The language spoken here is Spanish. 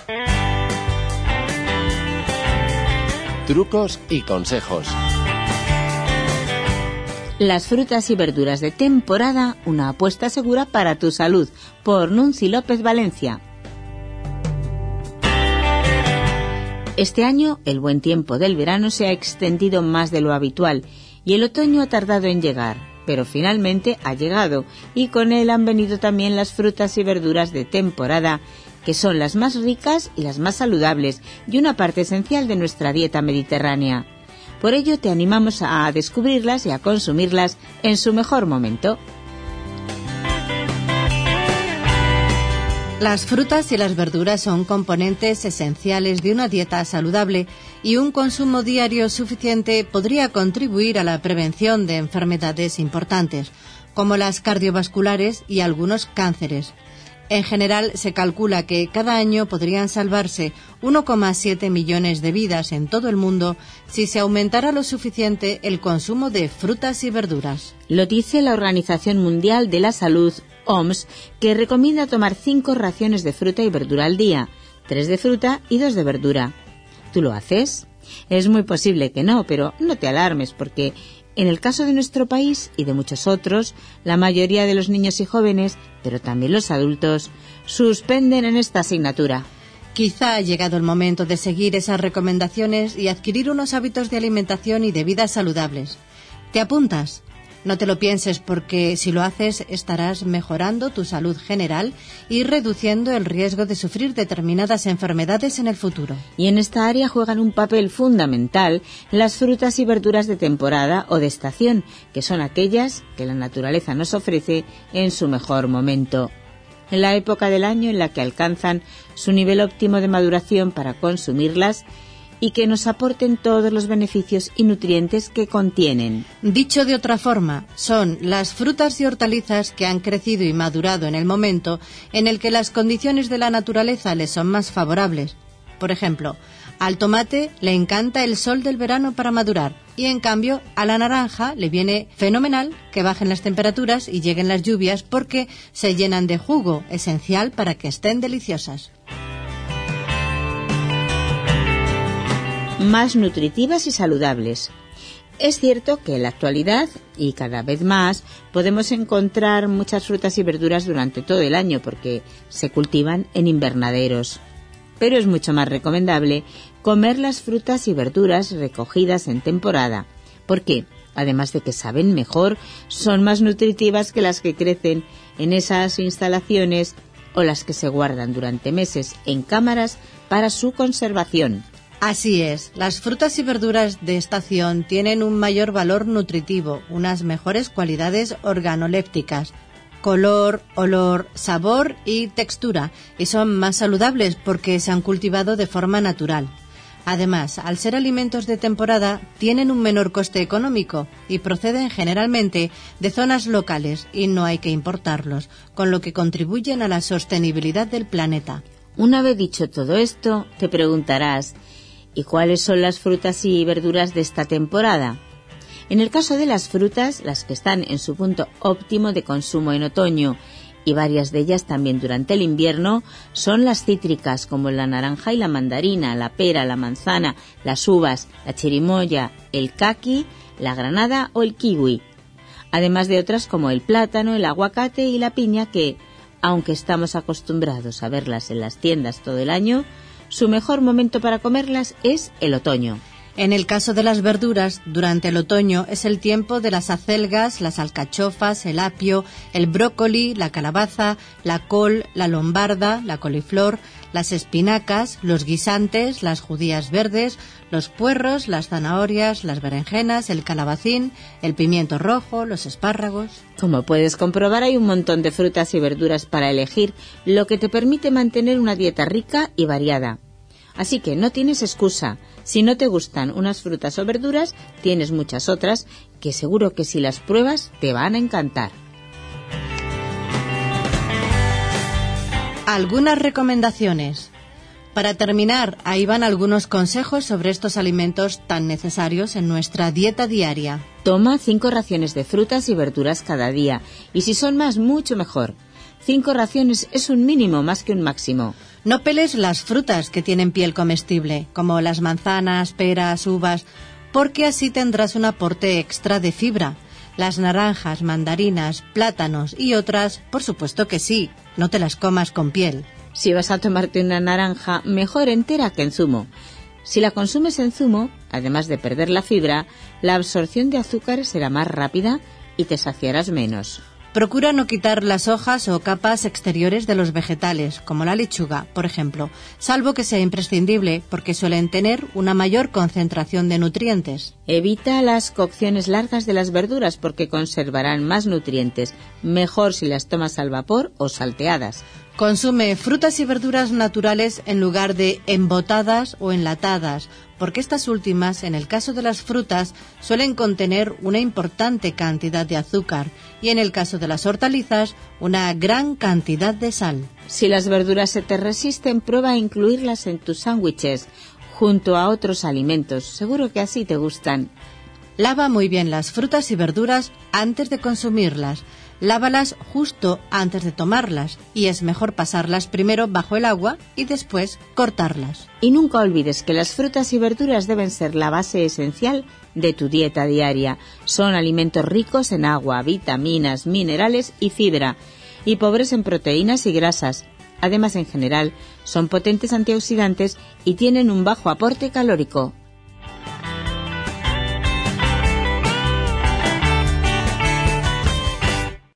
Trucos y consejos. Las frutas y verduras de temporada, una apuesta segura para tu salud, por Nunci López Valencia. Este año, el buen tiempo del verano se ha extendido más de lo habitual y el otoño ha tardado en llegar, pero finalmente ha llegado y con él han venido también las frutas y verduras de temporada, que son las más ricas y las más saludables y una parte esencial de nuestra dieta mediterránea. Por ello te animamos a descubrirlas y a consumirlas en su mejor momento. Las frutas y las verduras son componentes esenciales de una dieta saludable y un consumo diario suficiente podría contribuir a la prevención de enfermedades importantes, como las cardiovasculares y algunos cánceres. En general, se calcula que cada año podrían salvarse 1,7 millones de vidas en todo el mundo si se aumentara lo suficiente el consumo de frutas y verduras. Lo dice la Organización Mundial de la Salud, OMS, que recomienda tomar 5 raciones de fruta y verdura al día, 3 de fruta y 2 de verdura. ¿Tú lo haces? Es muy posible que no, pero no te alarmes porque en el caso de nuestro país y de muchos otros, la mayoría de los niños y jóvenes, pero también los adultos, suspenden en esta asignatura. Quizá ha llegado el momento de seguir esas recomendaciones y adquirir unos hábitos de alimentación y de vida saludables. ¿Te apuntas? No te lo pienses porque si lo haces estarás mejorando tu salud general y reduciendo el riesgo de sufrir determinadas enfermedades en el futuro. Y en esta área juegan un papel fundamental las frutas y verduras de temporada o de estación, que son aquellas que la naturaleza nos ofrece en su mejor momento. En la época del año en la que alcanzan su nivel óptimo de maduración para consumirlas y que nos aporten todos los beneficios y nutrientes que contienen. Dicho de otra forma, son las frutas y hortalizas que han crecido y madurado en el momento en el que las condiciones de la naturaleza les son más favorables. Por ejemplo, al tomate le encanta el sol del verano para madurar y en cambio a la naranja le viene fenomenal que bajen las temperaturas y lleguen las lluvias porque se llenan de jugo, esencial para que estén deliciosas. Más nutritivas y saludables. Es cierto que en la actualidad, y cada vez más, podemos encontrar muchas frutas y verduras durante todo el año porque se cultivan en invernaderos. Pero es mucho más recomendable comer las frutas y verduras recogidas en temporada, porque, además de que saben mejor, son más nutritivas que las que crecen en esas instalaciones o las que se guardan durante meses en cámaras para su conservación. Así es, las frutas y verduras de estación tienen un mayor valor nutritivo, unas mejores cualidades organolépticas, color, olor, sabor y textura, y son más saludables porque se han cultivado de forma natural. Además, al ser alimentos de temporada, tienen un menor coste económico y proceden generalmente de zonas locales y no hay que importarlos, con lo que contribuyen a la sostenibilidad del planeta. Una vez dicho todo esto, te preguntarás, ¿y cuáles son las frutas y verduras de esta temporada? En el caso de las frutas, las que están en su punto óptimo de consumo en otoño, y varias de ellas también durante el invierno, son las cítricas como la naranja y la mandarina, la pera, la manzana, las uvas, la chirimoya, el caqui, la granada o el kiwi. Además de otras como el plátano, el aguacate y la piña que, aunque estamos acostumbrados a verlas en las tiendas todo el año, su mejor momento para comerlas es el otoño. En el caso de las verduras, durante el otoño es el tiempo de las acelgas, las alcachofas, el apio, el brócoli, la calabaza, la col, la lombarda, la coliflor, las espinacas, los guisantes, las judías verdes, los puerros, las zanahorias, las berenjenas, el calabacín, el pimiento rojo, los espárragos. Como puedes comprobar, hay un montón de frutas y verduras para elegir, lo que te permite mantener una dieta rica y variada. Así que no tienes excusa. Si no te gustan unas frutas o verduras, tienes muchas otras que seguro que si las pruebas te van a encantar. Algunas recomendaciones. Para terminar, ahí van algunos consejos sobre estos alimentos tan necesarios en nuestra dieta diaria. Toma 5 raciones de frutas y verduras cada día, y si son más, mucho mejor. 5 raciones es un mínimo más que un máximo. No peles las frutas que tienen piel comestible, como las manzanas, peras, uvas, porque así tendrás un aporte extra de fibra. Las naranjas, mandarinas, plátanos y otras, por supuesto que sí, no te las comas con piel. Si vas a tomarte una naranja, mejor entera que en zumo. Si la consumes en zumo, además de perder la fibra, la absorción de azúcar será más rápida y te saciarás menos. Procura no quitar las hojas o capas exteriores de los vegetales, como la lechuga, por ejemplo, salvo que sea imprescindible, porque suelen tener una mayor concentración de nutrientes. Evita las cocciones largas de las verduras porque conservarán más nutrientes, mejor si las tomas al vapor o salteadas. Consume frutas y verduras naturales en lugar de embotadas o enlatadas, porque estas últimas, en el caso de las frutas, suelen contener una importante cantidad de azúcar y en el caso de las hortalizas, una gran cantidad de sal. Si las verduras se te resisten, prueba a incluirlas en tus sándwiches, junto a otros alimentos. Seguro que así te gustan. Lava muy bien las frutas y verduras antes de consumirlas. Lávalas justo antes de tomarlas y es mejor pasarlas primero bajo el agua y después cortarlas. Y nunca olvides que las frutas y verduras deben ser la base esencial de tu dieta diaria. Son alimentos ricos en agua, vitaminas, minerales y fibra, y pobres en proteínas y grasas. Además, en general, son potentes antioxidantes y tienen un bajo aporte calórico.